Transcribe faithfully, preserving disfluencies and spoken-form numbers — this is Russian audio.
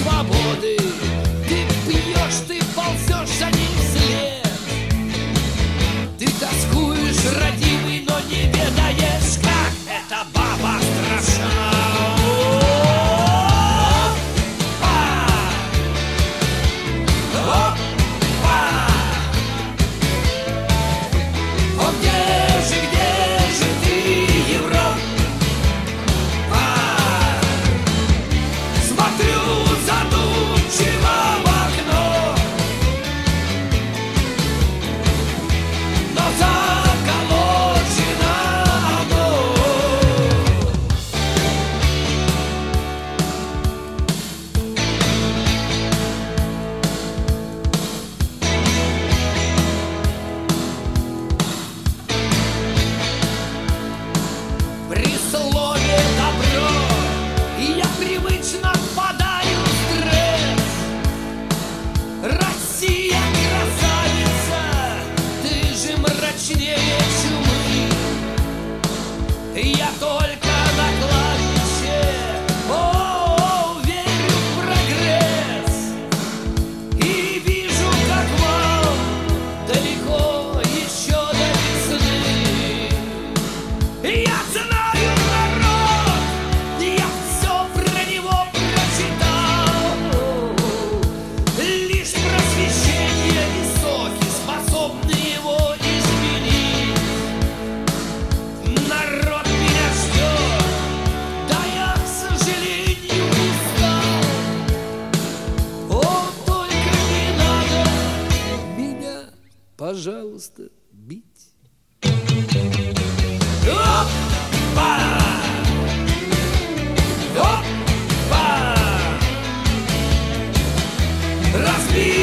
свободы. Ты пьешь, ты ползешь за ним вслед. Ты тоскуешь, родимый, но не ведаешь, как эта баба страшна. Я только на кладбище, о, верю в прогресс. И вижу, как вам далеко еще до весны. Я знаю народ, я все про него прочитал. Лишь просвещение и соки способны его изменить. Народ пожалуйста, бить. Опа! Опа! Разбить!